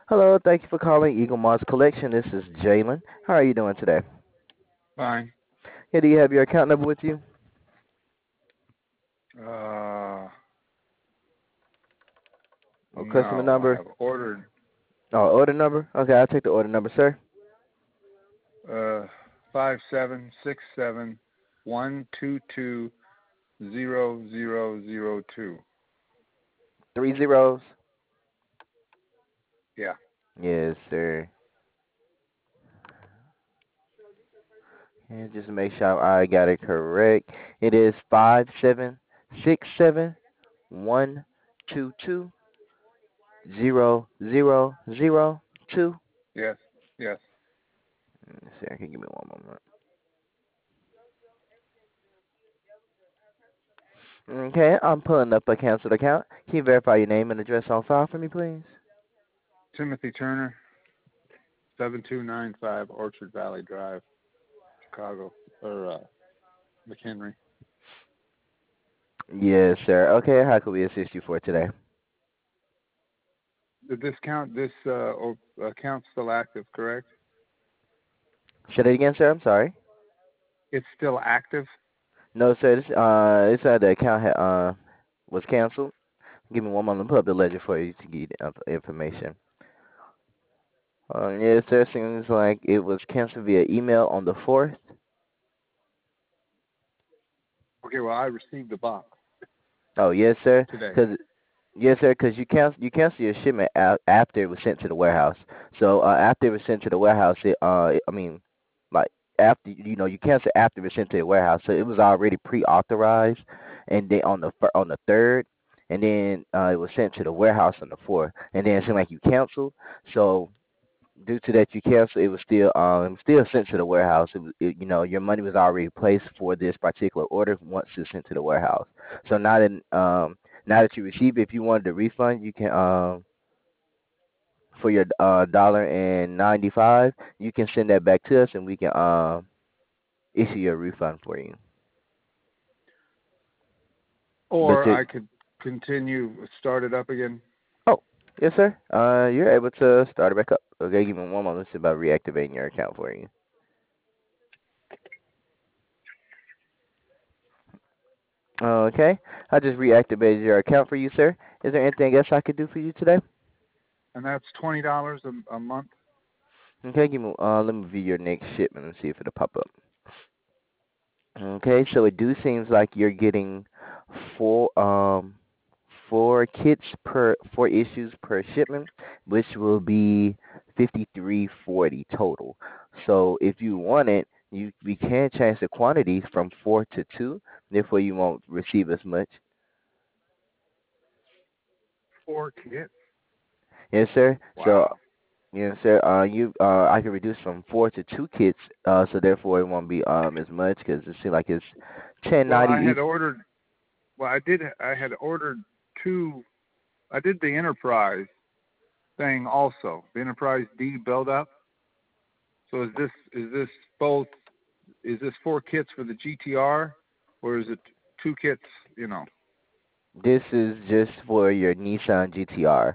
Hello, thank you for calling Eagle Moss Collection. This is Jalen. How are you doing today? Fine. Yeah, do you have your account number with you? Uh, Or customer no, I number? have ordered Oh, order number? Okay, I'll take the order number, sir. uh 576712200002. 3 zeros? Yeah. Yes, sir. And just to make sure I got it correct, it is 576712200002. Yes. Yes. Sir, can you give me one moment? Okay, I'm pulling up a canceled account. Can you verify your name and address on file for me, please? Timothy Turner, 7295 Orchard Valley Drive, Chicago, or McHenry. Yes, sir. Okay, how can we assist you for today? The discount, this account's still active, correct? Say that again, sir. I'm sorry. It's still active. No, sir. This the account was canceled. Give me one moment. Pull up the ledger for you to get the information. Yes, sir. Seems like it was canceled via email on the 4th. Okay. Well, I received the box Oh, yes, sir. today. Yes, sir. Because you canceled your shipment after it was sent to the warehouse. So after it was sent to the warehouse, like after you canceled after it was sent to the warehouse, so it was already pre-authorized, and then on the 3rd, and then it was sent to the warehouse on the 4th, and then it seemed like you canceled. So due to that you canceled, it was still sent to the warehouse. Your money was already placed for this particular order once it's sent to the warehouse. So now that you receive it, if you wanted a refund, you can for your $1.95, you can send that back to us and we can issue your refund for you. But Or I could continue, start it up again. oh, yes sir, you're able to start it back up. Okay, give me one moment. Let's see about reactivating your account for you. Okay, I just reactivated your account for you, sir. Is there anything else I could do for you today? And that's $20 a month. Okay, let me view your next shipment and see if it'll pop up. Okay, so it do seems like you're getting four four kits per 4 issues per shipment, which will be 53.40 total. So if you want it, we can change the quantity from 4 to 2. Therefore, you won't receive as much. 4 kits. Yes, sir. So Wow. yes, sir. I can reduce from 4 to 2 kits. So therefore, it won't be as much because it seems like it's ten Well, ninety I had each. ordered. Well, I did. I had ordered two. I did the Enterprise thing also. The Enterprise D build up. So is this both? Is this 4 kits for the GTR, or is it 2 kits? You know. This is just for your Nissan GTR.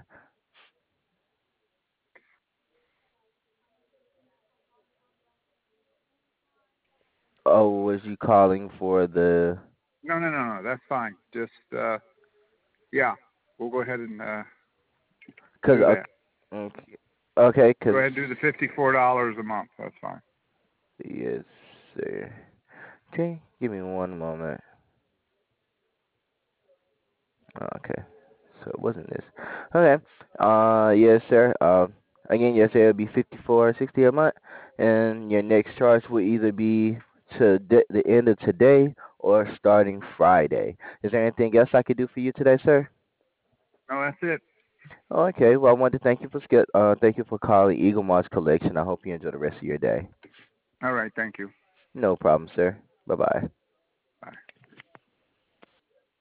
Oh, was you calling for the? No, no, no, no. That's fine. Just yeah. We'll go ahead and Cause do that. okay, okay, Go cause ahead and do the $54 a month. That's fine. yes, sir. Okay, give me one moment. Okay, so it wasn't this. Okay, yes, sir. Again, yes, sir. It'll be 54.60 a month, and your next charge will either be to the end of today or starting Friday. Is there anything else I could do for you today, sir? No, that's it. Okay, well, I want to thank you for calling Eagle Moss Collection. I hope you enjoy the rest of your day. All right. Thank you. No problem, sir. Bye bye.